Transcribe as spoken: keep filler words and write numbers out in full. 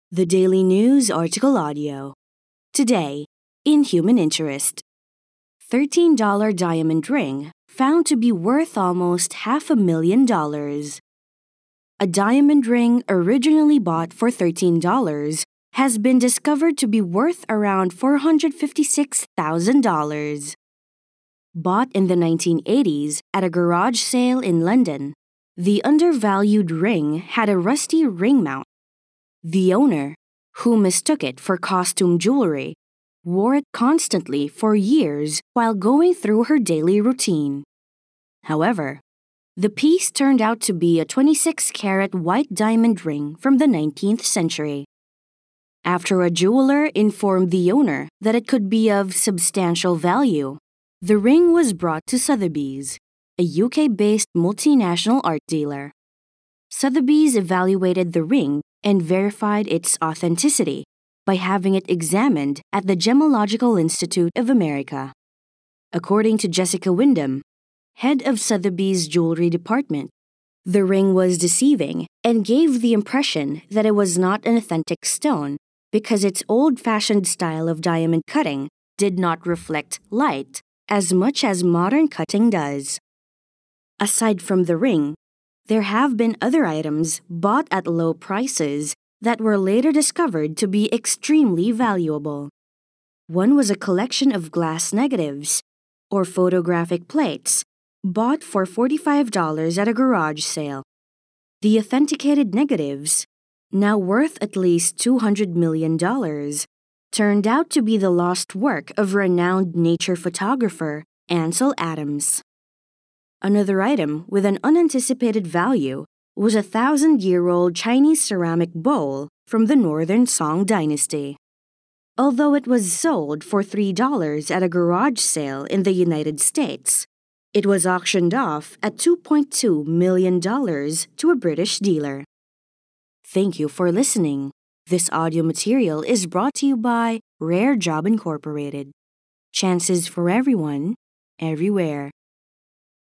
The Daily News Article Audio. Today, in Human Interest. thirteen dollar diamond ring found to be worth almost half a million dollars. A diamond ring originally bought for thirteen dollars has been discovered to be worth around four hundred fifty-six thousand dollars. Bought in the nineteen eighties at a garage sale in London, the undervalued ring had a rusty ring mount. The owner, who mistook it for costume jewelry, wore it constantly for years while going through her daily routine. However, the piece turned out to be a twenty-six carat white diamond ring from the nineteenth century. After a jeweler informed the owner that it could be of substantial value, the ring was brought to Sotheby's, a U K-based multinational art dealer. Sotheby's evaluated the ring and verified its authenticity by having it examined at the Gemological Institute of America. According to Jessica Wyndham, head of Sotheby's jewelry department, the ring was deceiving and gave the impression that it was not an authentic stone because its old-fashioned style of diamond cutting did not reflect light as much as modern cutting does. Aside from the ring, there have been other items bought at low prices that were later discovered to be extremely valuable. One was a collection of glass negatives, or photographic plates, bought for forty-five dollars at a garage sale. The authenticated negatives, now worth at least two hundred million dollars, turned out to be the lost work of renowned nature photographer Ansel Adams. Another item with an unanticipated value was a thousand-year-old Chinese ceramic bowl from the Northern Song Dynasty. Although it was sold for three dollars at a garage sale in the United States, it was auctioned off at two point two million dollars to a British dealer. Thank you for listening. This audio material is brought to you by Rare Job Incorporated. Chances for everyone, everywhere.